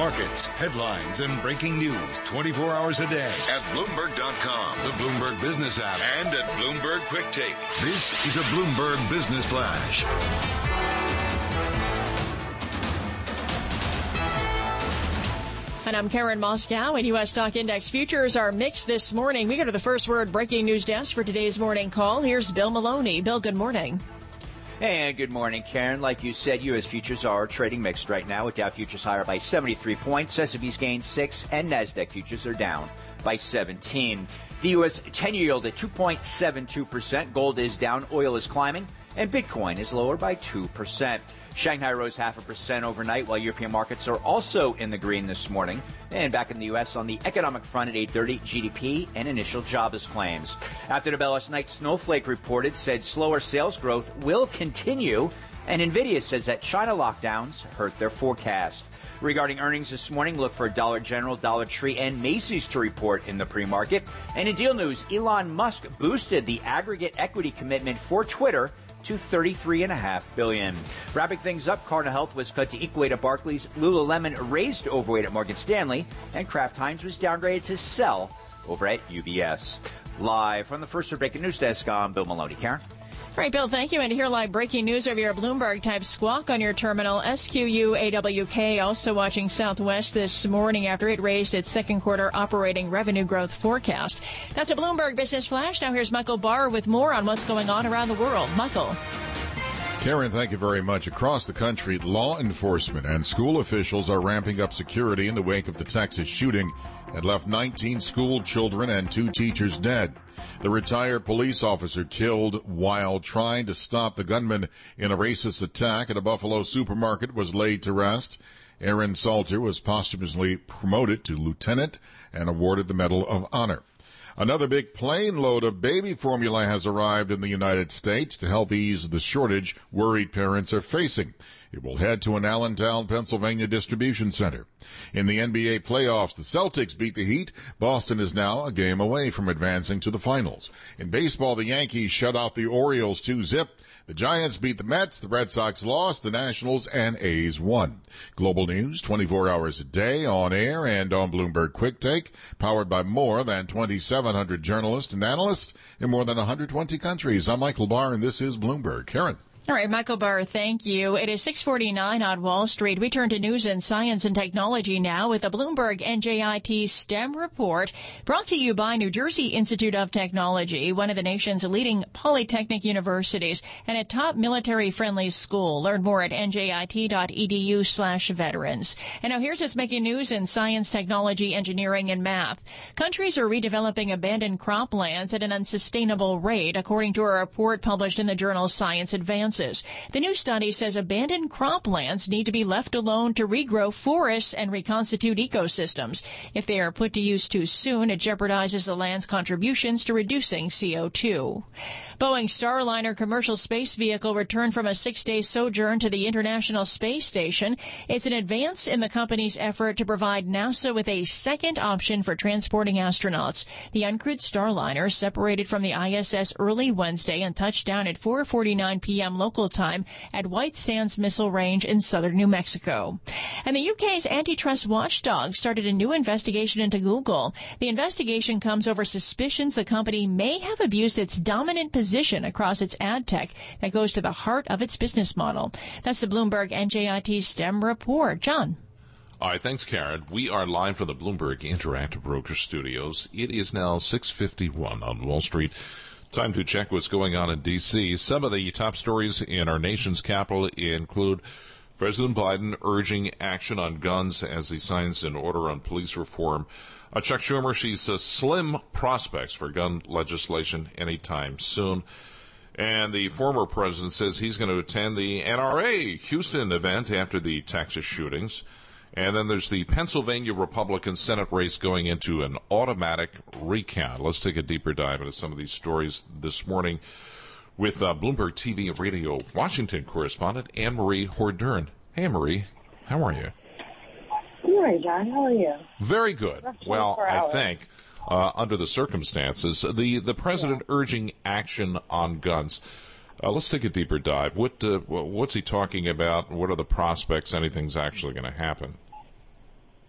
Markets, headlines, and breaking news 24 hours a day at Bloomberg.com, the Bloomberg Business app, and at Bloomberg Quick Take. This is a Bloomberg Business Flash. And I'm Karen Moscow, and U.S. stock index futures are mixed this morning. We go to the First Word breaking news desk for today's morning call. Here's Bill Maloney. Bill, good morning. Hey, good morning, Karen. Like you said, U.S. futures are trading mixed right now, with Dow futures higher by 73 points, S&P's gained 6, and NASDAQ futures are down by 17. The U.S. 10-year yield at 2.72%. Gold is down, oil is climbing, and Bitcoin is lower by 2%. Shanghai rose 0.5% overnight, while European markets are also in the green this morning. And back in the U.S. on the economic front at 8:30, GDP and initial jobless claims. After the bell last night, Snowflake reported, said slower sales growth will continue, and NVIDIA says that China lockdowns hurt their forecast. Regarding earnings this morning, look for Dollar General, Dollar Tree, and Macy's to report in the pre-market. And in deal news, Elon Musk boosted the aggregate equity commitment for Twitter to $33.5 billion. Wrapping things up, Cardinal Health was cut to equate at Barclays, Lululemon raised to overweight at Morgan Stanley, and Kraft Heinz was downgraded to sell over at UBS. Live from the First Word breaking news desk, I'm Bill Maloney. Karen? All right, Bill, thank you. And to hear live breaking news over your Bloomberg-type squawk on your terminal, SQUAWK also watching Southwest this morning after it raised its second quarter operating revenue growth forecast. That's a Bloomberg Business Flash. Now here's Michael Barr with more on what's going on around the world. Michael. Karen, thank you very much. Across the country, law enforcement and school officials are ramping up security in the wake of the Texas shooting that left 19 school children and 2 teachers dead. The retired police officer killed while trying to stop the gunman in a racist attack at a Buffalo supermarket was laid to rest. Aaron Salter was posthumously promoted to lieutenant and awarded the Medal of Honor. Another big plane load of baby formula has arrived in the United States to help ease the shortage worried parents are facing. It will head to an Allentown, Pennsylvania distribution center. In the NBA playoffs, the Celtics beat the Heat. Boston is now a game away from advancing to the finals. In baseball, the Yankees shut out the Orioles 2-0. The Giants beat the Mets. The Red Sox lost. The Nationals and A's won. Global news 24 hours a day on air and on Bloomberg Quick Take, powered by more than 2,700 journalists and analysts in more than 120 countries. I'm Michael Barr, and this is Bloomberg. Karen. All right, Michael Barr, thank you. It is 6:49 on Wall Street. We turn to news and science and technology now with the Bloomberg NJIT STEM report, brought to you by New Jersey Institute of Technology, one of the nation's leading polytechnic universities and a top military-friendly school. Learn more at njit.edu/veterans. And now here's what's making news in science, technology, engineering, and math. Countries are redeveloping abandoned croplands at an unsustainable rate, according to a report published in the journal Science Advances. The new study says abandoned croplands need to be left alone to regrow forests and reconstitute ecosystems. If they are put to use too soon, it jeopardizes the land's contributions to reducing CO2. Boeing Starliner commercial space vehicle returned from a 6-day sojourn to the International Space Station. It's an advance in the company's effort to provide NASA with a second option for transporting astronauts. The uncrewed Starliner separated from the ISS early Wednesday and touched down at 4:49 p.m. local time at White Sands Missile Range in southern New Mexico. And the UK's antitrust watchdog started a new investigation into Google. The investigation comes over suspicions the company may have abused its dominant position across its ad tech that goes to the heart of its business model. That's the Bloomberg NJIT STEM report. John. All right, thanks, Karen. We are live from the Bloomberg Interactive Broker Studios. It is now 6:51 on Wall Street. Time to check what's going on in D.C. Some of the top stories in our nation's capital include President Biden urging action on guns as he signs an order on police reform. Chuck Schumer sees slim prospects for gun legislation anytime soon. And the former president says he's going to attend the NRA Houston event after the Texas shootings. And then there's the Pennsylvania Republican Senate race going into an automatic recount. Let's take a deeper dive into some of these stories this morning with Bloomberg TV and Radio Washington correspondent Anne-Marie Hordern. Hey, Anne-Marie, how are you? Good morning, John. How are you? Very good. Well, I think, under the circumstances, the president urging action on guns. Let's take a deeper dive. What's he talking about? What are the prospects anything's actually going to happen?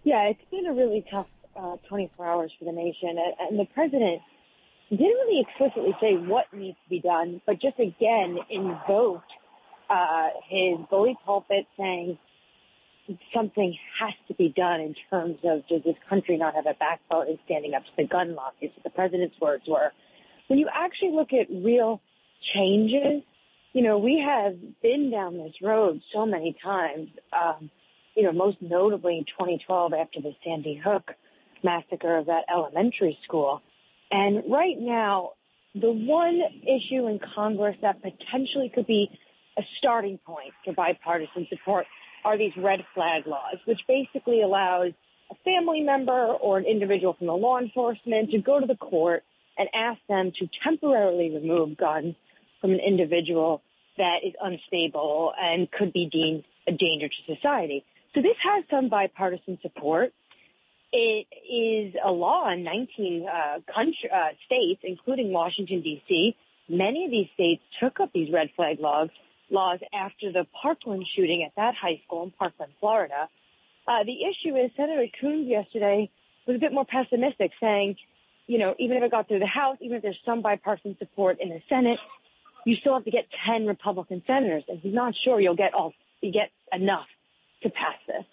Yeah, it's been a really tough 24 hours for the nation. And the president didn't really explicitly say what needs to be done, but just again invoked his bully pulpit saying something has to be done in terms of, does this country not have a backbone in standing up to the gun lobbies? The president's words were. When you actually look at real changes, we have been down this road so many times, most notably in 2012 after the Sandy Hook massacre of that elementary school. And right now, the one issue in Congress that potentially could be a starting point for bipartisan support are these red flag laws, which basically allows a family member or an individual from the law enforcement to go to the court and ask them to temporarily remove guns from an individual that is unstable and could be deemed a danger to society. So this has some bipartisan support. It is a law in 19 states, including Washington, D.C. Many of these states took up these red flag laws after the Parkland shooting at that high school in Parkland, Florida. The issue is Senator Coons yesterday was a bit more pessimistic, saying, even if it got through the House, even if there's some bipartisan support in the Senate, you still have to get 10 Republican senators, and he's not sure you get enough to pass this.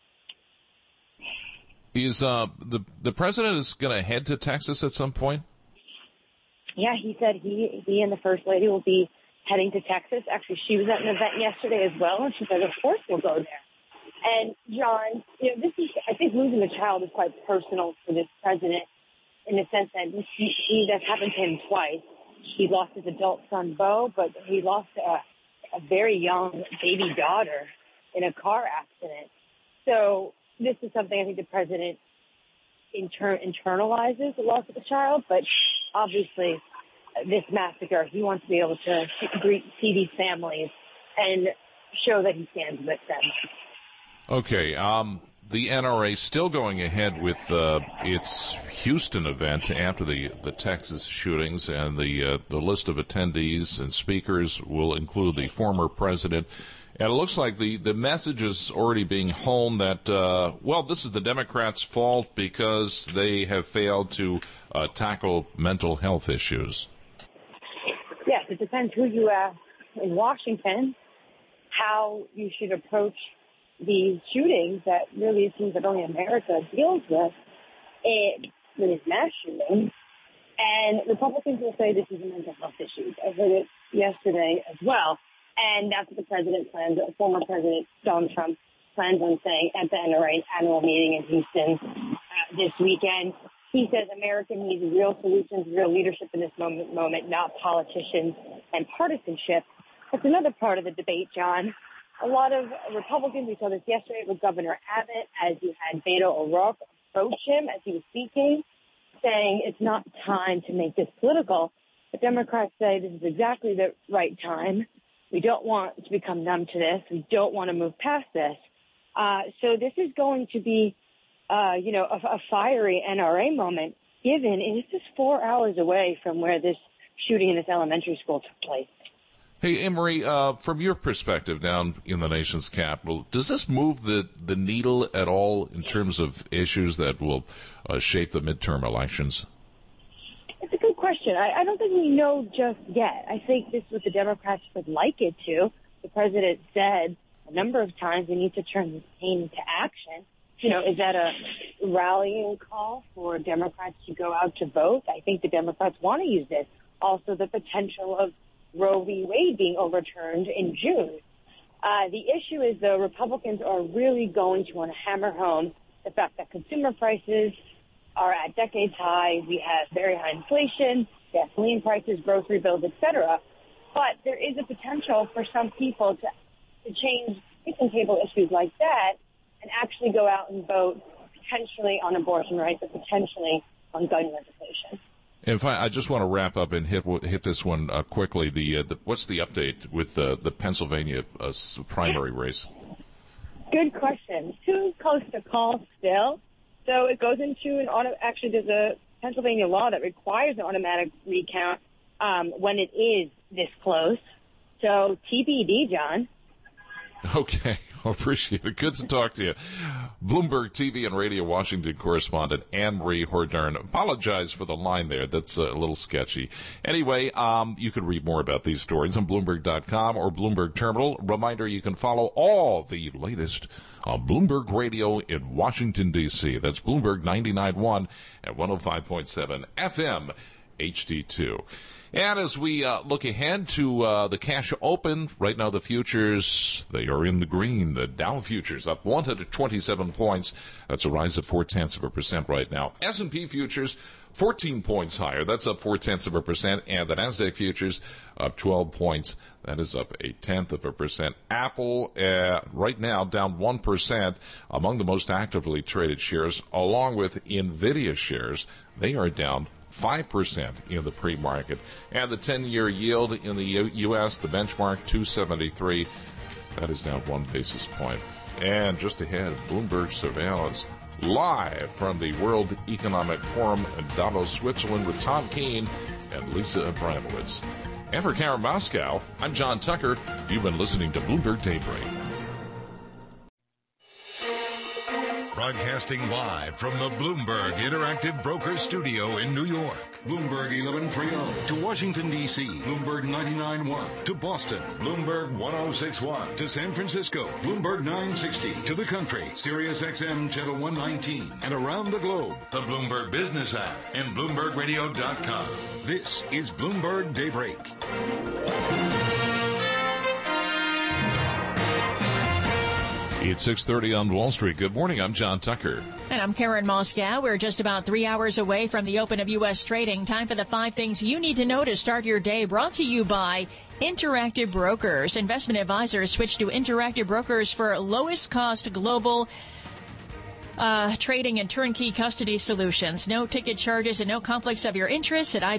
Is the president is going to head to Texas at some point? Yeah, he said he and the First Lady will be heading to Texas. Actually, she was at an event yesterday as well, and she said, of course we'll go there. And, John, I think losing a child is quite personal for this president in the sense that that's happened to him twice. He lost his adult son, Beau, but he lost a very young baby daughter in a car accident. So this is something I think the president internalizes, the loss of a child, but obviously this massacre, he wants to be able to see these families and show that he stands with them. Okay, the NRA still going ahead with its Houston event after the Texas shootings, and the list of attendees and speakers will include the former president. And it looks like the message is already being honed that, this is the Democrats' fault because they have failed to tackle mental health issues. Yes, it depends who you ask in Washington, how you should approach these shootings that really it seems that only America deals with these mass shootings. And Republicans will say this is a mental health issue. I heard it yesterday as well. And that's what the president plans, former President Donald Trump plans on saying at the NRA annual meeting in Houston this weekend. He says America needs real solutions, real leadership in this moment, not politicians and partisanship. That's another part of the debate, John. A lot of Republicans, we saw this yesterday with Governor Abbott, as you had Beto O'Rourke approach him as he was speaking, saying it's not time to make this political. But Democrats say this is exactly the right time. We don't want to become numb to this. We don't want to move past this. So this is going to be, a fiery NRA moment, given it is just 4 hours away from where this shooting in this elementary school took place. Hey, Emery, from your perspective down in the nation's capital, does this move the needle at all in terms of issues that will shape the midterm elections? It's a good question. I don't think we know just yet. I think this is what the Democrats would like it to. The president said a number of times we need to turn this pain into action. Is that a rallying call for Democrats to go out to vote? I think the Democrats want to use this. Also, the potential of Roe v. Wade being overturned in June. The issue is the Republicans are really going to want to hammer home the fact that consumer prices are at decades high. We have very high inflation, gasoline prices, grocery bills, etc. But there is a potential for some people to change kitchen table issues like that and actually go out and vote potentially on abortion rights or potentially on gun legislation. And I just want to wrap up and hit this one quickly. What's the update with the Pennsylvania primary race? Good question. Too close to call still. So it goes into actually there's a Pennsylvania law that requires an automatic recount when it is this close. So TBD, John. Okay, I appreciate it. Good to talk to you. Bloomberg TV and Radio Washington correspondent Anne-Marie Hordern. Apologize for the line there. That's a little sketchy. Anyway, you can read more about these stories on Bloomberg.com or Bloomberg Terminal. Reminder, you can follow all the latest on Bloomberg Radio in Washington, D.C. That's Bloomberg 99.1 and 105.7 FM HD2. And as we look ahead to the cash open, right now the futures, they are in the green. The Dow futures up 127 points. That's a rise of 0.4% right now. S&P futures 14 points higher. That's up 0.4%. And the Nasdaq futures up 12 points. That is up 0.1%. Apple right now down 1% among the most actively traded shares, along with NVIDIA shares. They are down 5% in the pre-market. And the 10-year yield in the U.S., the benchmark 273, that is down 1 basis point. And just ahead, Bloomberg Surveillance, live from the World Economic Forum in Davos, Switzerland, with Tom Keene and Lisa Abramowitz. And for Karen Moscow, I'm John Tucker. You've been listening to Bloomberg Daybreak. Broadcasting live from the Bloomberg Interactive Brokers Studio in New York. Bloomberg 1130 to Washington, D.C. Bloomberg 99.1 to Boston. Bloomberg 106.1 to San Francisco. Bloomberg 960 to the country. Sirius XM Channel 119. And around the globe, the Bloomberg Business app and BloombergRadio.com. This is Bloomberg Daybreak. It's 6:30 on Wall Street. Good morning. I'm John Tucker. And I'm Karen Moscow. We're just about 3 hours away from the open of U.S. trading. Time for the 5 things you need to know to start your day. Brought to you by Interactive Brokers. Investment advisors switch to Interactive Brokers for lowest cost global trading and turnkey custody solutions. No ticket charges and no conflicts of your interests at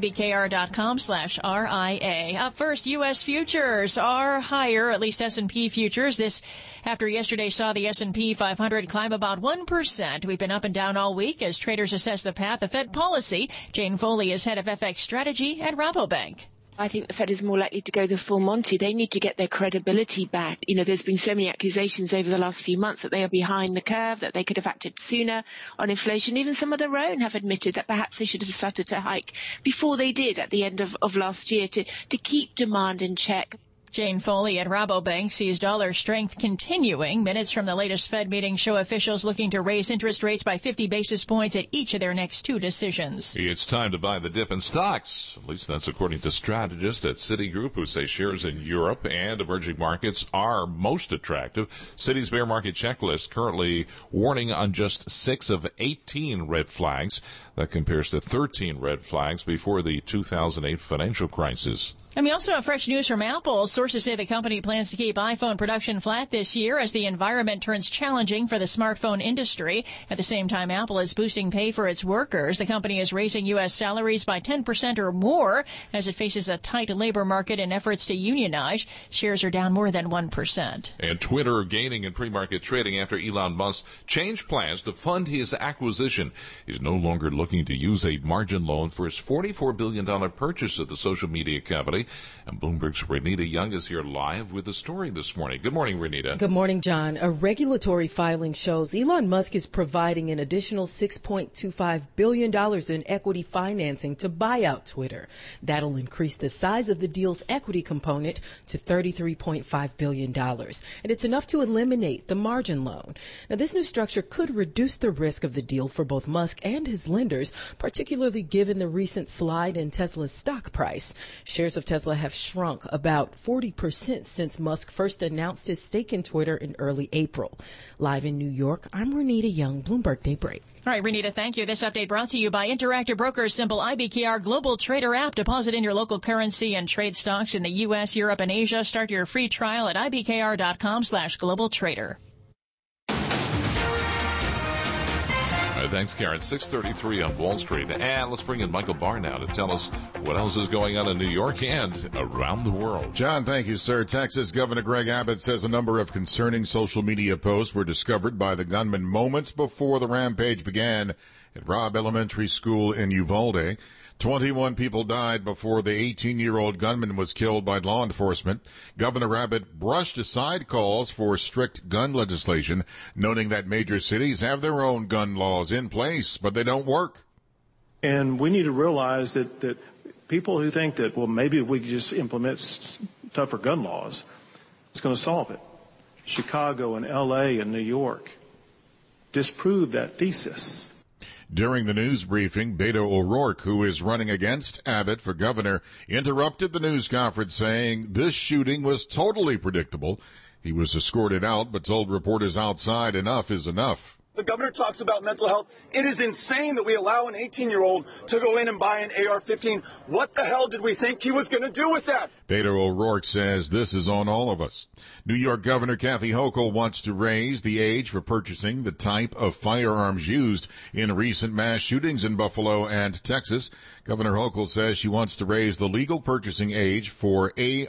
ibkr.com/RIA. Up first, U.S. futures are higher, at least S&P futures. This after yesterday saw the S&P 500 climb about 1%. We've been up and down all week as traders assess the path of Fed policy. Jane Foley is head of FX strategy at Rabobank. I think the Fed is more likely to go the full Monty. They need to get their credibility back. You know, there's been so many accusations over the last few months that they are behind the curve, that they could have acted sooner on inflation. Even some of their own have admitted that perhaps they should have started to hike before they did at the end of last year to keep demand in check. Jane Foley at Rabobank sees dollar strength continuing. Minutes from the latest Fed meeting show officials looking to raise interest rates by 50 basis points at each of their next 2 decisions. It's time to buy the dip in stocks. At least that's according to strategists at Citigroup, who say shares in Europe and emerging markets are most attractive. Citi's bear market checklist currently warning on just 6 of 18 red flags. That compares to 13 red flags before the 2008 financial crisis. And we also have fresh news from Apple. Sources say the company plans to keep iPhone production flat this year as the environment turns challenging for the smartphone industry. At the same time, Apple is boosting pay for its workers. The company is raising U.S. salaries by 10% or more as it faces a tight labor market in efforts to unionize. Shares are down more than 1%. And Twitter gaining in pre-market trading after Elon Musk changed plans to fund his acquisition. He's no longer looking to use a margin loan for his $44 billion purchase of the social media company. And Bloomberg's Renita Young is here live with the story this morning. Good morning, Renita. Good morning, John. A regulatory filing shows Elon Musk is providing an additional $6.25 billion in equity financing to buy out Twitter. That'll increase the size of the deal's equity component to $33.5 billion. And it's enough to eliminate the margin loan. Now, this new structure could reduce the risk of the deal for both Musk and his lenders, particularly given the recent slide in Tesla's stock price. Shares of Tesla have shrunk about 40% since Musk first announced his stake in Twitter in early April. Live in New York, I'm Renita Young, Bloomberg Daybreak. All right, Renita, thank you. This update brought to you by Interactive Brokers' simple IBKR Global Trader app. Deposit in your local currency and trade stocks in the U.S., Europe, and Asia. Start your free trial at ibkr.com/global trader. Thanks, Karen. 6:33 on Wall Street. And let's bring in Michael Barr now to tell us what else is going on in New York and around the world. John, thank you, sir. Texas Governor Greg Abbott says a number of concerning social media posts were discovered by the gunman moments before the rampage began at Robb Elementary School in Uvalde. 21 people died before the 18-year-old gunman was killed by law enforcement. Governor Abbott brushed aside calls for strict gun legislation, noting that major cities have their own gun laws in place, but they don't work. And we need to realize that people who think that, well, maybe if we could just implement tougher gun laws, it's going to solve it. Chicago and L.A. and New York disproved that thesis. During the news briefing, Beto O'Rourke, who is running against Abbott for governor, interrupted the news conference saying this shooting was totally predictable. He was escorted out but told reporters outside enough is enough. The governor talks about mental health. It is insane that we allow an 18-year-old to go in and buy an AR-15. What the hell did we think he was going to do with that? Beto O'Rourke says this is on all of us. New York Governor Kathy Hochul wants to raise the age for purchasing the type of firearms used in recent mass shootings in Buffalo and Texas. Governor Hochul says she wants to raise the legal purchasing age for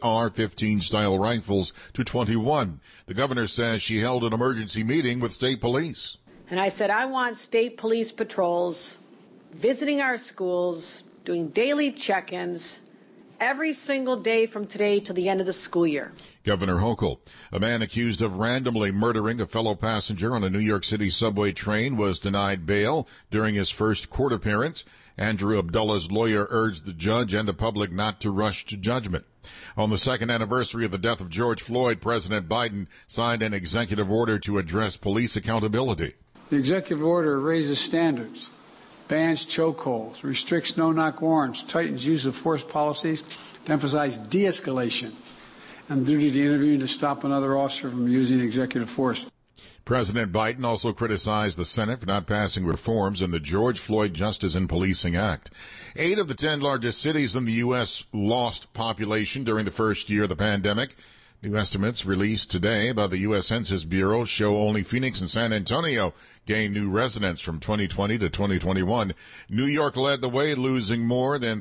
AR-15 style rifles to 21. The governor says she held an emergency meeting with state police. And I said, I want state police patrols visiting our schools, doing daily check-ins every single day from today till the end of the school year. Governor Hochul, a man accused of randomly murdering a fellow passenger on a New York City subway train, was denied bail during his first court appearance. Andrew Abdullah's lawyer urged the judge and the public not to rush to judgment. On the second anniversary of the death of George Floyd, President Biden signed an executive order to address police accountability. The executive order raises standards, bans chokeholds, restricts no-knock warrants, tightens use of force policies to emphasize de-escalation and duty to intervene to stop another officer from using executive force. President Biden also criticized the Senate for not passing reforms in the George Floyd Justice and Policing Act. 8 of the 10 largest cities in the U.S. lost population during the first year of the pandemic. New estimates released today by the U.S. Census Bureau show only Phoenix and San Antonio gained new residents from 2020 to 2021. New York led the way, losing more than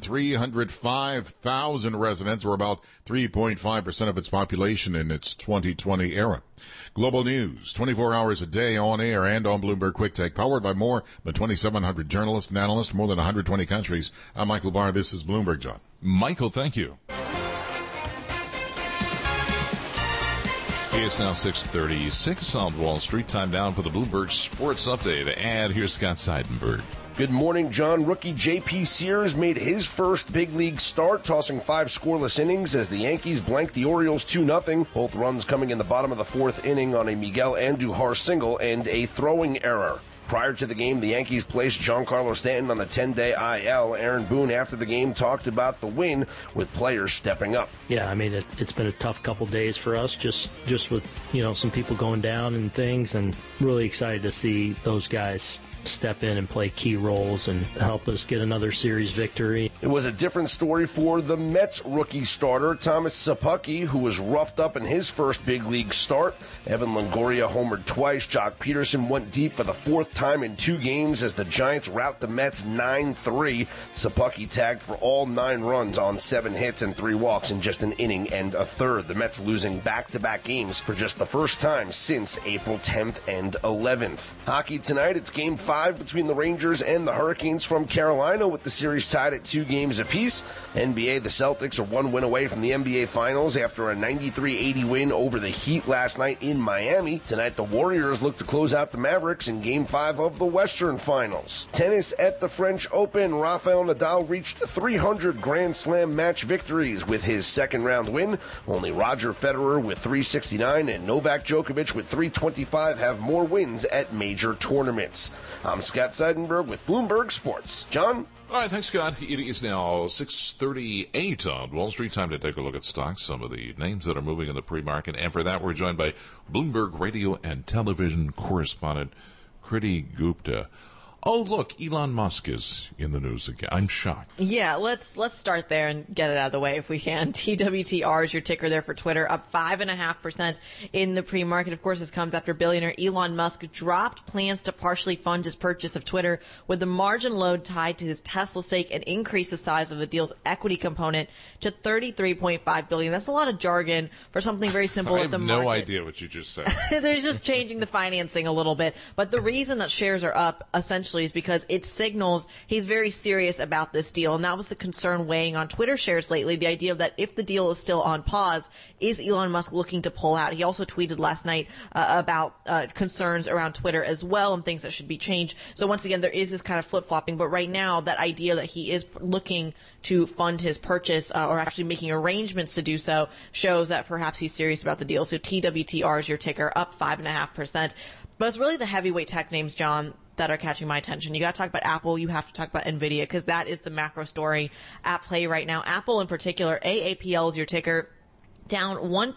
305,000 residents, or about 3.5% of its population in its 2020 era. Global news, 24 hours a day on air and on Bloomberg Quick Take, powered by more than 2,700 journalists and analysts, more than 120 countries. I'm Michael Barr. This is Bloomberg, John. Michael, thank you. It's now 6:36 on Wall Street. Time down for the Bloomberg Sports Update. And here's Scott Seidenberg. Good morning, John. Rookie J.P. Sears made his first big league start, tossing 5 scoreless innings as the Yankees blanked the Orioles 2-0. Both runs coming in the bottom of the 4th inning on a Miguel Andujar single and a throwing error. Prior to the game, the Yankees placed Giancarlo Stanton on the 10-day IL. Aaron Boone, after the game, talked about the win with players stepping up. Yeah, I mean, it's been a tough couple days for us, just with, some people going down and things, and really excited to see those guys step in and play key roles and help us get another series victory. It was a different story for the Mets rookie starter, Thomas Szapucki, who was roughed up in his first big league start. Evan Longoria homered twice. Jock Peterson went deep for the 4th time in 2 games as the Giants rout the Mets 9-3. Szapucki tagged for all 9 runs on 7 hits and 3 walks in just an inning and a third. The Mets losing back-to-back games for just the first time since April 10th and 11th. Hockey tonight, it's Game 5 between the Rangers and the Hurricanes from Carolina, with the series tied at 2 games apiece. NBA, the Celtics are 1 win away from the NBA Finals after a 93-80 win over the Heat last night in Miami. Tonight, the Warriors look to close out the Mavericks in Game 5 of the Western Finals. Tennis at the French Open, Rafael Nadal reached 300 Grand Slam match victories with his second-round win. Only Roger Federer with 369 and Novak Djokovic with 325 have more wins at major tournaments. I'm Scott Seidenberg with Bloomberg Sports. John? All right, thanks, Scott. It is now 6:38 on Wall Street. Time to take a look at stocks, some of the names that are moving in the pre-market. And for that, we're joined by Bloomberg Radio and Television correspondent Kriti Gupta. Oh, look, Elon Musk is in the news again. I'm shocked. Yeah, let's start there and get it out of the way if we can. TWTR is your ticker there for Twitter, up 5.5% in the pre-market. Of course, this comes after billionaire Elon Musk dropped plans to partially fund his purchase of Twitter with the margin load tied to his Tesla stake and increase the size of the deal's equity component to $33.5 billion. That's a lot of jargon for something very simple. I have no idea what you just said. They're just changing the financing a little bit. But the reason that shares are up essentially potentially is because it signals he's very serious about this deal. And that was the concern weighing on Twitter shares lately, the idea that if the deal is still on pause, is Elon Musk looking to pull out? He also tweeted last night about concerns around Twitter as well and things that should be changed. So once again, there is this kind of flip-flopping. But right now, that idea that he is looking to fund his purchase or actually making arrangements to do so shows that perhaps he's serious about the deal. So TWTR is your ticker, up 5.5%. But it's really the heavyweight tech names, John, that are catching my attention. You got to talk about Apple. You have to talk about NVIDIA because that is the macro story at play right now. Apple in particular, AAPL is your ticker, down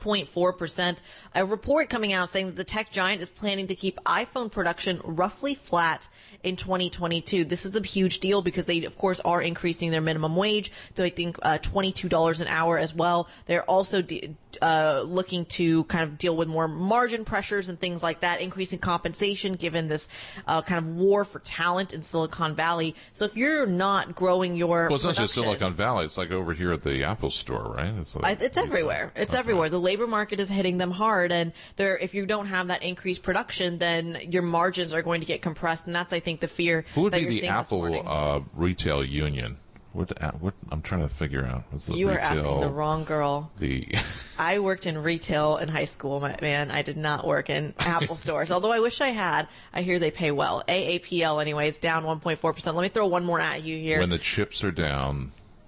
1.4%. A report coming out saying that the tech giant is planning to keep iPhone production roughly flat in 2022. This is a huge deal because they, of course, are increasing their minimum wage to, I think, $22 an hour as well. They're also looking to kind of deal with more margin pressures and things like that, increasing compensation given this kind of war for talent in Silicon Valley. So if you're not growing your Well, it's not just production, Silicon Valley. It's like over here at the Apple store, right? It's everywhere. It's everywhere. The labor market is hitting them hard, and if you don't have that increased production, then your margins are going to get compressed, and that's, I think, the fear. Who would that be you're the seeing Apple retail union? What I'm trying to figure out. What's the You are retail, asking the wrong girl. The I worked in retail in high school, man. I did not work in Apple stores, although I wish I had. I hear they pay well. AAPL, anyways, down 1.4%. Let me throw one more at you here. When the chips are down.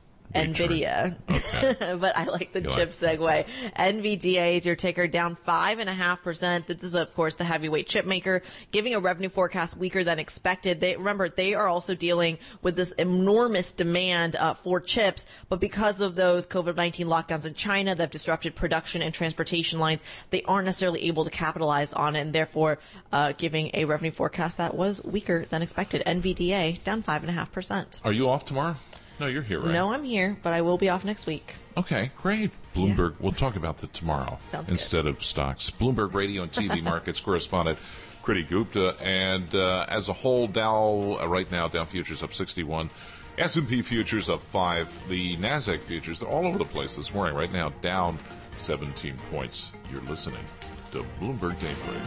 NVIDIA. Okay. But I like the chip segue. NVDA is your ticker, down 5.5%. This is, of course, the heavyweight chip maker, giving a revenue forecast weaker than expected. Remember, they are also dealing with this enormous demand for chips, but because of those COVID-19 lockdowns in China that have disrupted production and transportation lines, they aren't necessarily able to capitalize on it, and therefore giving a revenue forecast that was weaker than expected. NVDA, down 5.5%. Are you off tomorrow? No, you're here, right? No, I'm here, but I will be off next week. Okay, great. Bloomberg, we'll talk about that tomorrow instead of stocks. Bloomberg Radio and TV markets correspondent Kriti Gupta. And as a whole, Dow right now, Dow futures up 61. S&P futures up 5. The NASDAQ futures, they're all over the place this morning. Right now, down 17 points. You're listening to Bloomberg Daybreak.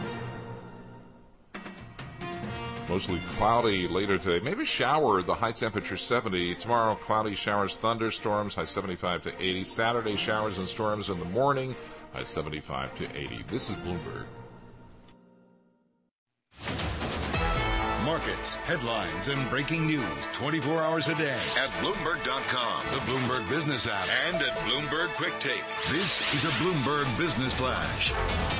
Mostly cloudy later today. Maybe shower, the high temperature 70. Tomorrow, cloudy showers, thunderstorms, high 75 to 80. Saturday, showers and storms in the morning, high 75 to 80. This is Bloomberg. Markets, headlines, and breaking news 24 hours a day at Bloomberg.com, the Bloomberg Business app, and at Bloomberg Quick Take. This is a Bloomberg Business Flash.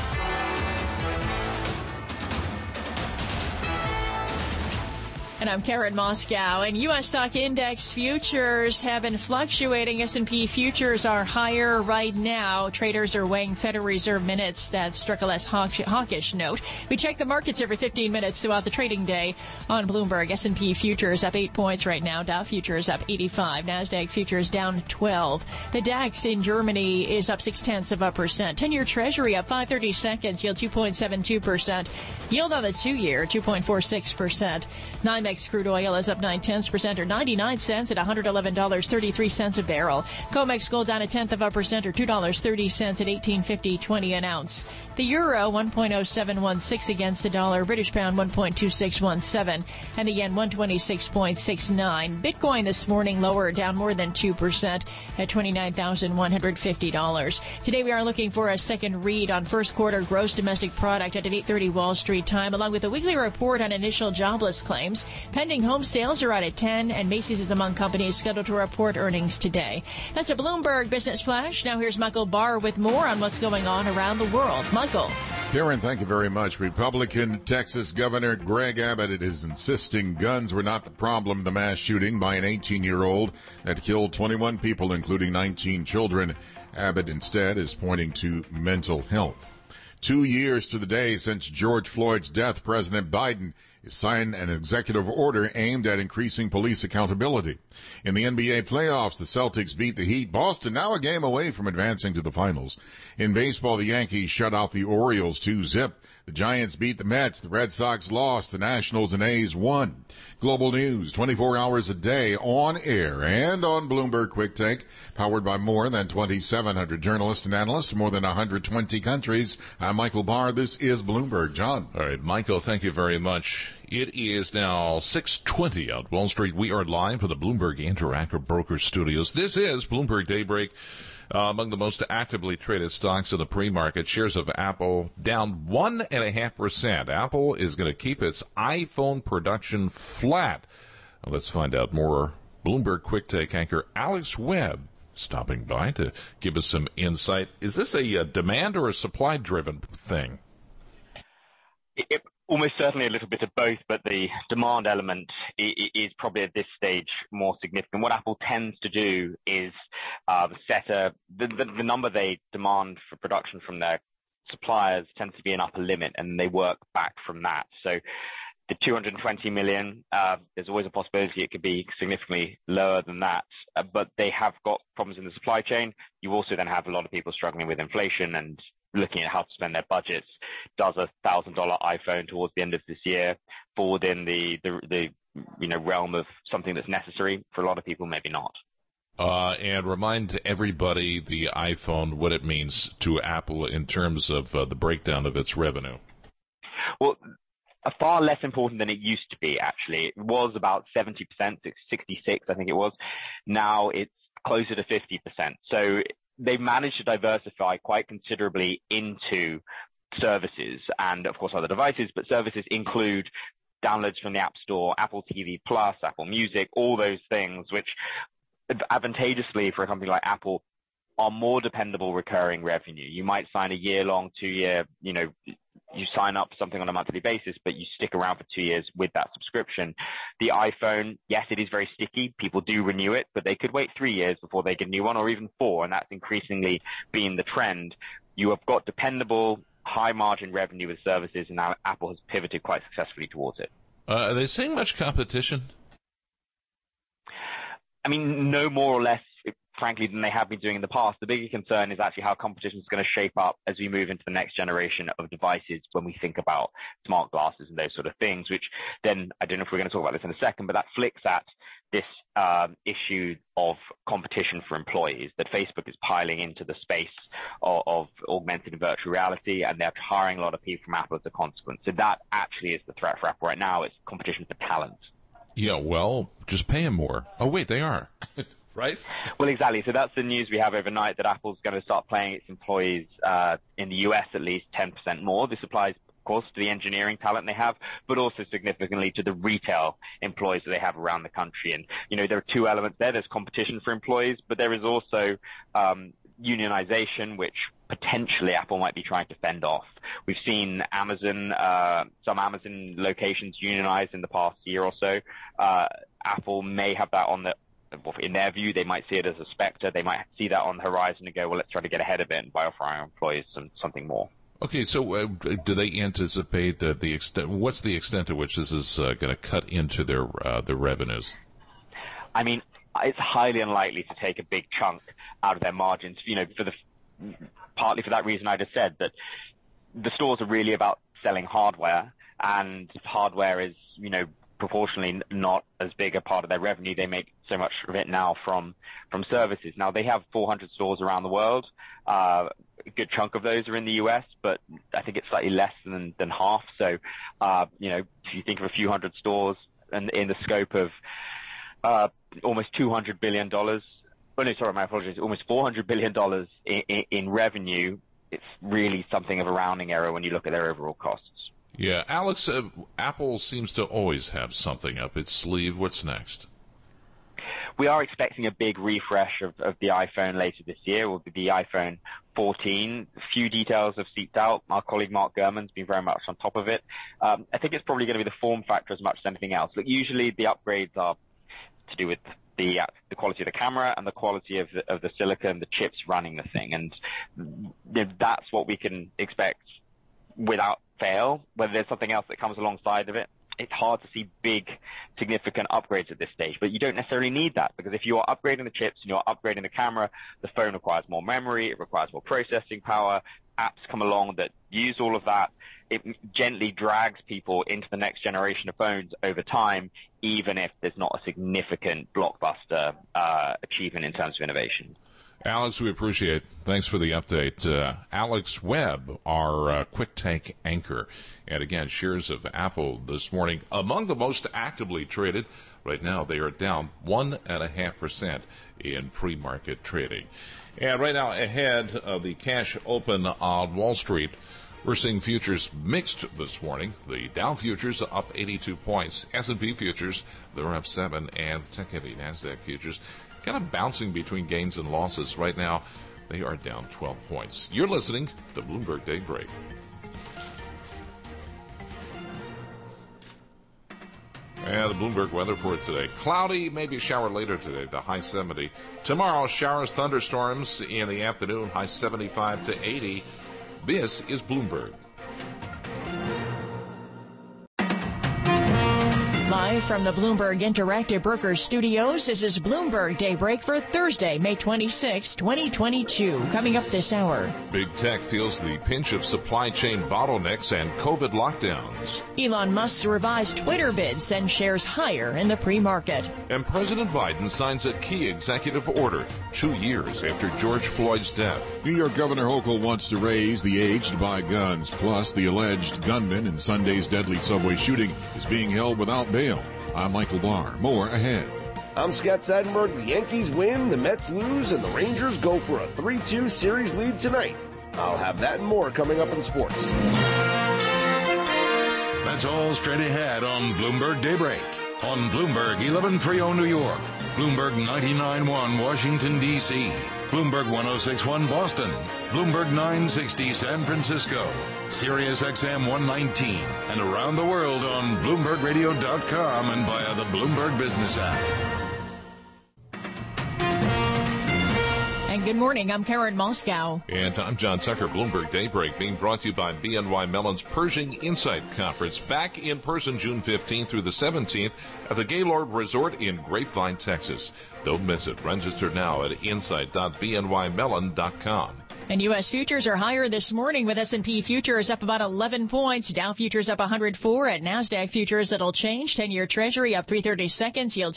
And I'm Karen Moscow. And U.S. stock index futures have been fluctuating. S&P futures are higher right now. Traders are weighing Federal Reserve minutes that struck a less hawkish note. We check the markets every 15 minutes throughout the trading day on Bloomberg. S&P futures up 8 points right now. Dow futures up 85. NASDAQ futures down 12. The DAX in Germany is up 0.6%. 10-year Treasury up 5/30 seconds. Yield 2.72%. Yield on the 2-year 2.46%. NYMEX crude oil is up 0.9% or 99 cents at $111.33 a barrel. COMEX gold down 0.1% or $2.30 at $18.50.20 an ounce. The euro 1.0716 against the dollar. British pound 1.2617 and the yen 126.69. Bitcoin this morning lower, down more than 2% at $29,150. Today we are looking for a second read on first quarter gross domestic product at 8:30 Wall Street time, along with a weekly report on initial jobless claims. Pending home sales are out at 10, and Macy's is among companies scheduled to report earnings today. That's a Bloomberg Business Flash. Now here's Michael Barr with more on what's going on around the world. Michael. Karen, thank you very much. Republican Texas Governor Greg Abbott is insisting guns were not the problem. The mass shooting by an 18-year-old that killed 21 people, including 19 children. Abbott instead is pointing to mental health. 2 years to the day since George Floyd's death, President Biden signed an executive order aimed at increasing police accountability. In the NBA playoffs, the Celtics beat the Heat. Boston now a game away from advancing to the finals. In baseball, the Yankees shut out the Orioles 2-0. The Giants beat the Mets. The Red Sox lost. The Nationals and A's won. Global news 24 hours a day on air and on Bloomberg Quick Take, powered by more than 2,700 journalists and analysts, more than 120 countries. I'm Michael Barr. This is Bloomberg. John. All right, Michael, thank you very much. It is now 6:20 on Wall Street. We are live from the Bloomberg Interactive Brokers Studios. This is Bloomberg Daybreak. Among the most actively traded stocks in the pre-market, shares of Apple down 1.5%. Apple is going to keep its iPhone production flat. Let's find out more. Bloomberg Quick Take anchor Alex Webb stopping by to give us some insight. Is this a demand or a supply-driven thing? Almost certainly a little bit of both, but the demand element is probably at this stage more significant. What Apple tends to do is set the number they demand for production from their suppliers tends to be an upper limit, and they work back from that. So the 220 million, there's always a possibility it could be significantly lower than that, but they have got problems in the supply chain. You also then have a lot of people struggling with inflation and looking at how to spend their budgets. Does a $1,000 iPhone towards the end of this year fall within the realm of something that's necessary? For a lot of people, maybe not. And remind everybody the iPhone, what it means to Apple in terms of the breakdown of its revenue. Well, far less important than it used to be, actually. It was about 70%, 66, I think it was. Now it's closer to 50%. So they've managed to diversify quite considerably into services and, of course, other devices, but services include downloads from the App Store, Apple TV Plus, Apple Music, all those things, which advantageously for a company like Apple are more dependable recurring revenue. You might sign a year-long, 2-year, you sign up for something on a monthly basis, but you stick around for 2 years with that subscription. The iPhone, yes, it is very sticky. People do renew it, but they could wait 3 years before they get a new one, or even 4, and that's increasingly been the trend. You have got dependable, high-margin revenue with services, and now Apple has pivoted quite successfully towards it. Are they seeing much competition? I mean, no more or less, frankly, than they have been doing in the past. The bigger concern is actually how competition is going to shape up as we move into the next generation of devices when we think about smart glasses and those sort of things, which then, I don't know if we're going to talk about this in a second, but that flicks at this issue of competition for employees, that Facebook is piling into the space of augmented and virtual reality, and they're hiring a lot of people from Apple as a consequence. So that actually is the threat for Apple right now. It's competition for talent. Yeah, well, just pay them more. Oh, wait, they are. Right? Well, exactly. So that's the news we have overnight, that Apple's going to start paying its employees in the U.S. at least 10% more. This applies, of course, to the engineering talent they have, but also significantly to the retail employees that they have around the country. And, there are two elements there. There's competition for employees, but there is also unionization, which potentially Apple might be trying to fend off. We've seen Amazon, some Amazon locations unionized in the past year or so. Apple may have that in their view, they might see it as a specter. They might see that on the horizon and go, well, let's try to get ahead of it and by offering our employees something more. Okay, so do they anticipate that what's the extent to which this is going to cut into their revenues? I mean, it's highly unlikely to take a big chunk out of their margins, partly for that reason I just said, that the stores are really about selling hardware, and hardware is, proportionally not as big a part of their revenue. They make so much of it now from services. Now, they have 400 stores around the world. A good chunk of those are in the U.S., but I think it's slightly less than half. So, if you think of a few hundred stores and in the scope of almost $200 billion, almost $400 billion in revenue, it's really something of a rounding error when you look at their overall costs. Yeah, Alex, Apple seems to always have something up its sleeve. What's next? We are expecting a big refresh of the iPhone later this year. It will be the iPhone 14. A few details have seeped out. Our colleague Mark Gurman's been very much on top of it. I think it's probably going to be the form factor as much as anything else. Look, usually the upgrades are to do with the quality of the camera and the quality of the silicon, the chips running the thing. And that's what we can expect without fail. Whether there's something else that comes alongside of it, it's hard to see big, significant upgrades at this stage. But you don't necessarily need that, because if you are upgrading the chips and you're upgrading the camera, the phone requires more memory, it requires more processing power, apps come along that use all of that. It gently drags people into the next generation of phones over time, even if there's not a significant blockbuster achievement in terms of innovation. Alex, we appreciate it. Thanks for the update. Alex Webb, our quick take anchor. And again, shares of Apple this morning among the most actively traded. Right now, they are down 1.5% in pre-market trading. And right now, ahead of the cash open on Wall Street, we're seeing futures mixed this morning. The Dow futures are up 82 points. S&P futures, they're up 7. And the tech-heavy NASDAQ futures kind of bouncing between gains and losses. Right now, they are down 12 points. You're listening to Bloomberg Daybreak. And the Bloomberg weather report today. Cloudy, maybe a shower later today, the high 70. Tomorrow, showers, thunderstorms in the afternoon, high 75 to 80. This is Bloomberg. Live from the Bloomberg Interactive Brokers Studios, this is Bloomberg Daybreak for Thursday, May 26, 2022. Coming up this hour. Big tech feels the pinch of supply chain bottlenecks and COVID lockdowns. Elon Musk's revised Twitter bid sends shares higher in the pre-market. And President Biden signs a key executive order 2 years after George Floyd's death. New York Governor Hochul wants to raise the age to buy guns. Plus, the alleged gunman in Sunday's deadly subway shooting is being held without bail. I'm Michael Barr. More ahead. I'm Scott Seidenberg. The Yankees win, the Mets lose, and the Rangers go for a 3-2 series lead tonight. I'll have that and more coming up in sports. That's all straight ahead on Bloomberg Daybreak. On Bloomberg 1130 New York, Bloomberg 99.1 Washington, D.C., Bloomberg 106.1 Boston, Bloomberg 960 San Francisco, Sirius XM 119, and around the world on BloombergRadio.com and via the Bloomberg Business app. And good morning, I'm Karen Moscow. And I'm John Tucker. Bloomberg Daybreak being brought to you by BNY Mellon's Pershing Insight Conference. Back in person June 15th through the 17th at the Gaylord Resort in Grapevine, Texas. Don't miss it. Register now at insight.bnymellon.com. And U.S. futures are higher this morning with S&P futures up about 11 points. Dow futures up 104. At NASDAQ futures, it'll change. 10-year Treasury up 3/30 seconds, yield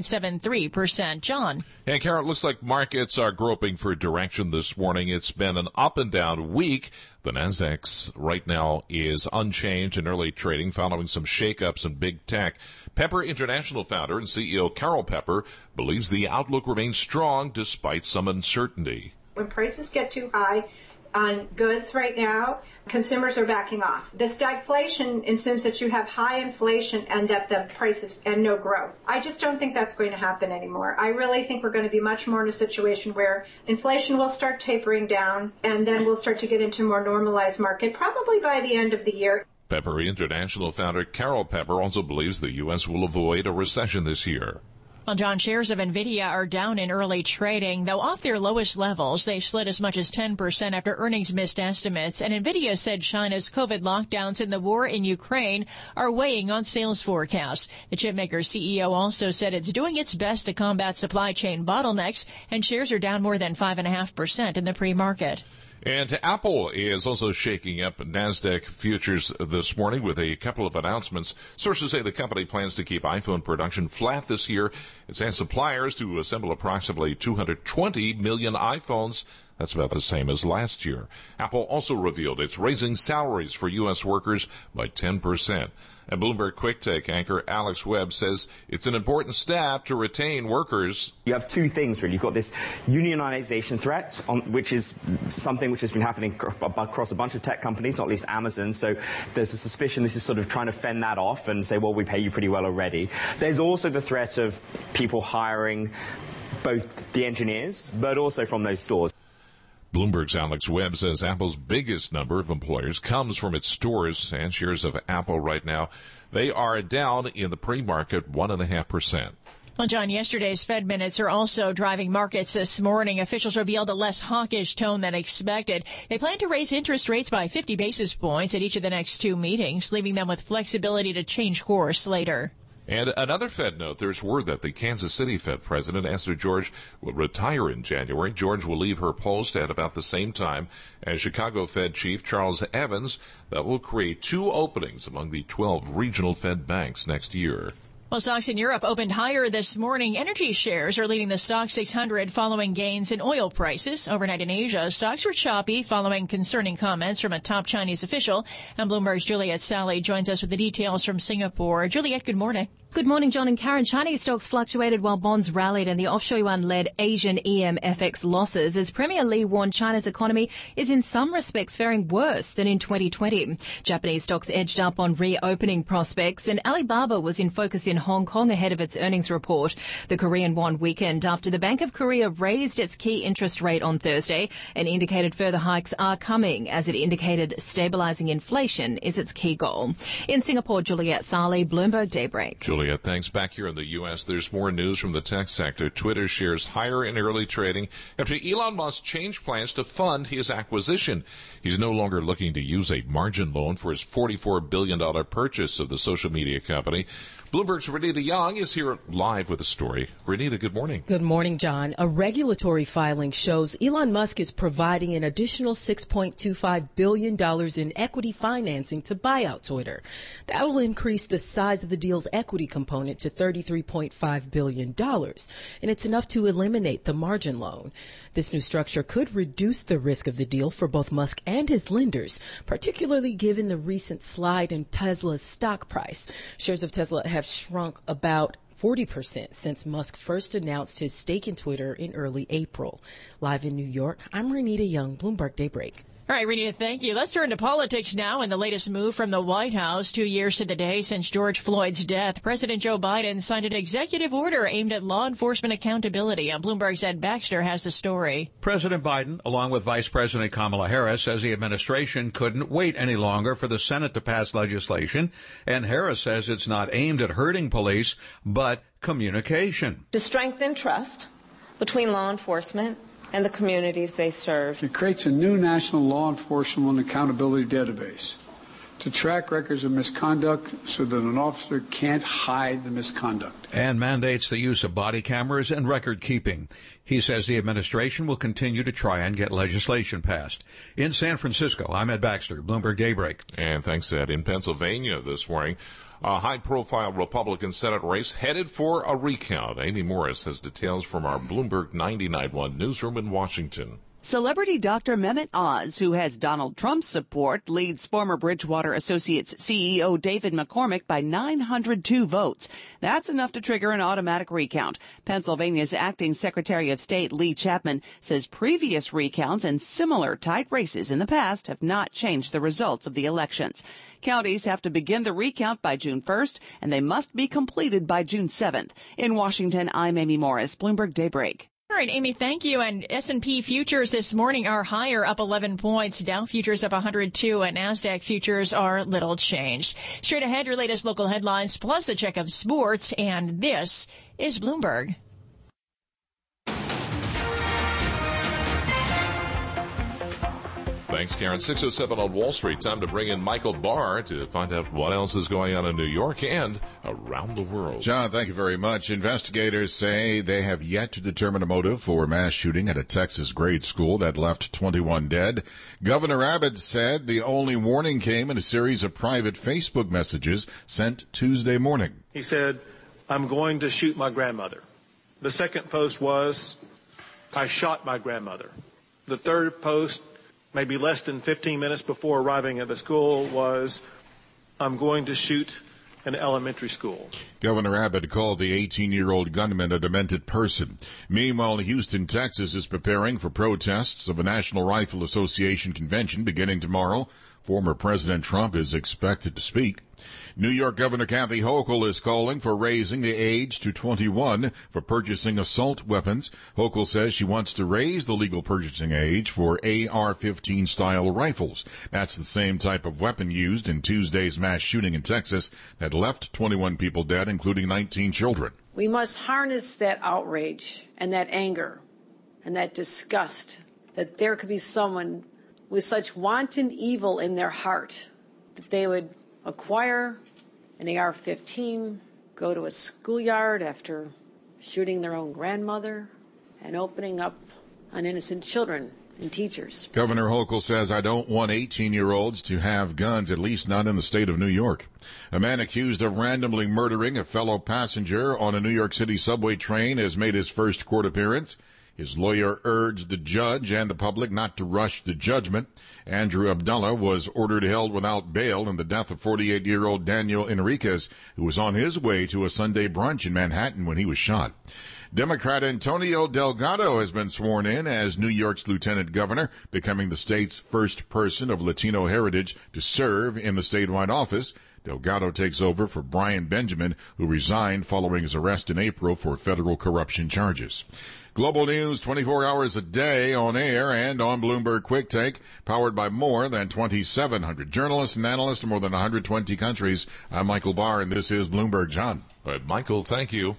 2.73%. John. And Karen, it looks like markets are groping for direction this morning. It's been an up and down week. The NASDAQ right now is unchanged in early trading following some shakeups in big tech. Pepper International founder and CEO Carol Pepper believes the outlook remains strong despite some uncertainty. When prices get too high on goods right now, consumers are backing off. The stagflation assumes that you have high inflation and that the prices and no growth. I just don't think that's going to happen anymore. I really think we're going to be much more in a situation where inflation will start tapering down and then we'll start to get into a more normalized market, probably by the end of the year. Pepper International founder Carol Pepper also believes the U.S. will avoid a recession this year. Well, John, shares of NVIDIA are down in early trading, though off their lowest levels. They slid as much as 10% after earnings missed estimates. And NVIDIA said China's COVID lockdowns and the war in Ukraine are weighing on sales forecasts. The chipmaker's CEO also said it's doing its best to combat supply chain bottlenecks, and shares are down more than 5.5% in the pre-market. And Apple is also shaking up NASDAQ futures this morning with a couple of announcements. Sources say the company plans to keep iPhone production flat this year. It asks suppliers to assemble approximately 220 million iPhones. That's about the same as last year. Apple also revealed it's raising salaries for U.S. workers by 10%. And Bloomberg Quick Take anchor Alex Webb says it's an important step to retain workers. You have two things, really. You've got this unionization threat, which is something which has been happening across a bunch of tech companies, not least Amazon. So there's a suspicion this is sort of trying to fend that off and say, well, we pay you pretty well already. There's also the threat of people hiring both the engineers, but also from those stores. Bloomberg's Alex Webb says Apple's biggest number of employers comes from its stores, and shares of Apple right now, they are down in the pre-market 1.5%. Well, John, yesterday's Fed minutes are also driving markets this morning. Officials revealed a less hawkish tone than expected. They plan to raise interest rates by 50 basis points at each of the next two meetings, leaving them with flexibility to change course later. And another Fed note, there's word that the Kansas City Fed President, Esther George, will retire in January. George will leave her post at about the same time as Chicago Fed Chief Charles Evans. That will create two openings among the 12 regional Fed banks next year. Well, stocks in Europe opened higher this morning. Energy shares are leading the stock 600 following gains in oil prices. Overnight in Asia, stocks were choppy following concerning comments from a top Chinese official. And Bloomberg's Juliet Sally joins us with the details from Singapore. Juliet, good morning. Good morning, John and Karen. Chinese stocks fluctuated while bonds rallied, and the offshore yuan led Asian EM FX losses as Premier Lee warned China's economy is in some respects faring worse than in 2020. Japanese stocks edged up on reopening prospects, and Alibaba was in focus in Hong Kong ahead of its earnings report. The Korean won weakened after the Bank of Korea raised its key interest rate on Thursday and indicated further hikes are coming, as it indicated stabilizing inflation is its key goal. In Singapore, Juliet Sali, Bloomberg Daybreak. Juliet, thanks. Back here in the U.S., there's more news from the tech sector. Twitter shares higher in early trading after Elon Musk changed plans to fund his acquisition. He's no longer looking to use a margin loan for his $44 billion purchase of the social media company. Bloomberg's Renita Young is here live with a story. Renita, good morning. Good morning, John. A regulatory filing shows Elon Musk is providing an additional $6.25 billion in equity financing to buy out Twitter. That will increase the size of the deal's equity component to $33.5 billion, and it's enough to eliminate the margin loan. This new structure could reduce the risk of the deal for both Musk and his lenders, particularly given the recent slide in Tesla's stock price. Shares of Tesla have shrunk about 40% since Musk first announced his stake in Twitter in early April. Live in New York, I'm Renita Young, Bloomberg Daybreak. All right, Renita, thank you. Let's turn to politics now and the latest move from the White House. 2 years to the day since George Floyd's death, President Joe Biden signed an executive order aimed at law enforcement accountability. And Bloomberg's Ed Baxter has the story. President Biden, along with Vice President Kamala Harris, says the administration couldn't wait any longer for the Senate to pass legislation. And Harris says it's not aimed at hurting police, but communication. To strengthen trust between law enforcement and the communities they serve. It creates a new national law enforcement accountability database to track records of misconduct so that an officer can't hide the misconduct. And mandates the use of body cameras and record keeping. He says the administration will continue to try and get legislation passed. In San Francisco, I'm Ed Baxter, Bloomberg Daybreak. And thanks, Ed. In Pennsylvania this morning, a high-profile Republican Senate race headed for a recount. Amy Morris has details from our Bloomberg 99.1 newsroom in Washington. Celebrity Dr. Mehmet Oz, who has Donald Trump's support, leads former Bridgewater Associates CEO David McCormick by 902 votes. That's enough to trigger an automatic recount. Pennsylvania's acting Secretary of State Lee Chapman says previous recounts and similar tight races in the past have not changed the results of the elections. Counties have to begin the recount by June 1st, and they must be completed by June 7th. In Washington, I'm Amy Morris, Bloomberg Daybreak. All right, Amy, thank you. And S&P futures this morning are higher, up 11 points. Dow futures up 102, and NASDAQ futures are little changed. Straight ahead, your latest local headlines, plus a check of sports, and this is Bloomberg. Thanks, Karen. 6:07 on Wall Street. Time to bring in Michael Barr to find out what else is going on in New York and around the world. John, thank you very much. Investigators say they have yet to determine a motive for a mass shooting at a Texas grade school that left 21 dead. Governor Abbott said the only warning came in a series of private Facebook messages sent Tuesday morning. He said, "I'm going to shoot my grandmother." The second post was, "I shot my grandmother." The third post, maybe less than 15 minutes before arriving at the school, was, "I'm going to shoot an elementary school." Governor Abbott called the 18-year-old gunman a demented person. Meanwhile, Houston, Texas is preparing for protests of a National Rifle Association convention beginning tomorrow. Former President Trump is expected to speak. New York Governor Kathy Hochul is calling for raising the age to 21 for purchasing assault weapons. Hochul says she wants to raise the legal purchasing age for AR-15 style rifles. That's the same type of weapon used in Tuesday's mass shooting in Texas that left 21 people dead, including 19 children. We must harness that outrage and that anger and that disgust that there could be someone with such wanton evil in their heart that they would acquire an AR-15, go to a schoolyard after shooting their own grandmother, and opening up on innocent children and teachers. Governor Hochul says, I don't want 18-year-olds to have guns, at least not in the state of New York. A man accused of randomly murdering a fellow passenger on a New York City subway train has made his first court appearance. His lawyer urged the judge and the public not to rush the judgment. Andrew Abdullah was ordered held without bail in the death of 48-year-old Daniel Enriquez, who was on his way to a Sunday brunch in Manhattan when he was shot. Democrat Antonio Delgado has been sworn in as New York's lieutenant governor, becoming the state's first person of Latino heritage to serve in the statewide office. Delgado takes over for Brian Benjamin, who resigned following his arrest in April for federal corruption charges. Global news 24 hours a day on air and on Bloomberg Quick Take, powered by more than 2,700 journalists and analysts in more than 120 countries. I'm Michael Barr, and this is Bloomberg John. All right, Michael, thank you.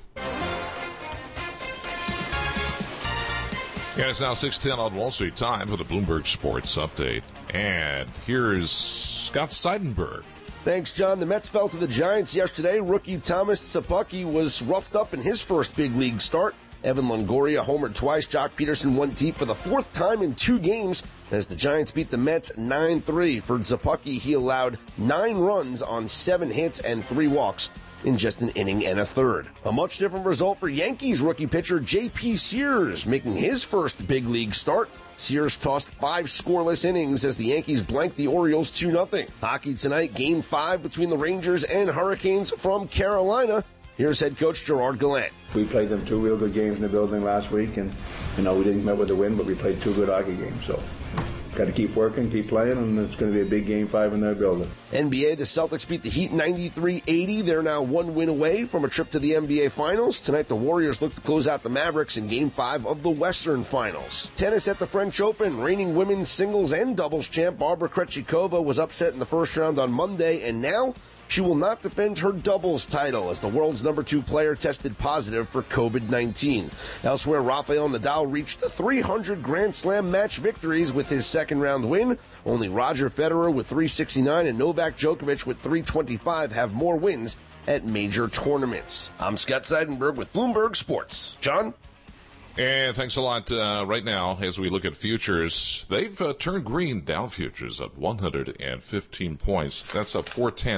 Yeah, it's now 6:10 on Wall Street. Time for the Bloomberg Sports Update. And here's Scott Seidenberg. Thanks, John. The Mets fell to the Giants yesterday. Rookie Thomas Szapucki was roughed up in his first big league start. Evan Longoria homered twice. Jock Peterson went deep for the fourth time in 2 games as the Giants beat the Mets 9-3. For Szapucki, he allowed 9 runs on 7 hits and 3 walks in just an inning and a third. A much different result for Yankees rookie pitcher J.P. Sears, making his first big league start. Sears tossed 5 scoreless innings as the Yankees blanked the Orioles 2-0. Hockey tonight, Game 5 between the Rangers and Hurricanes from Carolina. Here's head coach Gerard Gallant. We played them 2 real good games in the building last week, and we didn't come up with a win, but we played 2 good hockey games. So got to keep working, keep playing, and it's going to be a big Game 5 in their building. NBA, the Celtics beat the Heat 93-80. They're now 1 win away from a trip to the NBA Finals. Tonight, the Warriors look to close out the Mavericks in Game 5 of the Western Finals. Tennis at the French Open. Reigning women's singles and doubles champ Barbara Krejcikova was upset in the first round on Monday, and now she will not defend her doubles title as the world's number 2 player tested positive for COVID-19. Elsewhere, Rafael Nadal reached 300 Grand Slam match victories with his second round win. Only Roger Federer with 369 and Novak Djokovic with 325 have more wins at major tournaments. I'm Scott Seidenberg with Bloomberg Sports. John? And thanks a lot. Right now, as we look at futures, they've turned green. Dow futures up 115 points. That's up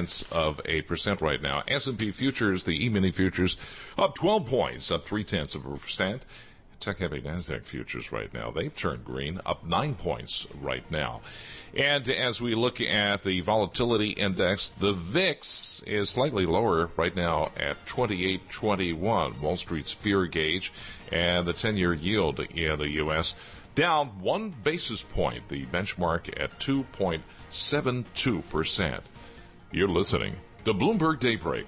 0.4% right now. S&P futures, the E-mini futures, up 12 points, up 0.3%. Tech-heavy NASDAQ futures right now, they've turned green, up 9 points right now. And as we look at the volatility index, the VIX is slightly lower right now at 28.21, Wall Street's fear gauge, and the 10-year yield in the U.S. down 1 basis point, the benchmark at 2.72%. You're listening to Bloomberg Daybreak.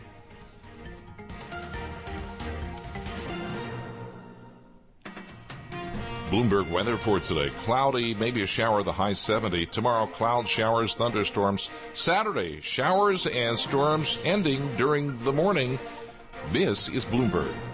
Bloomberg weather for today. Cloudy, maybe a shower, the high 70. Tomorrow, clouds, showers, thunderstorms. Saturday, showers and storms ending during the morning. This is Bloomberg.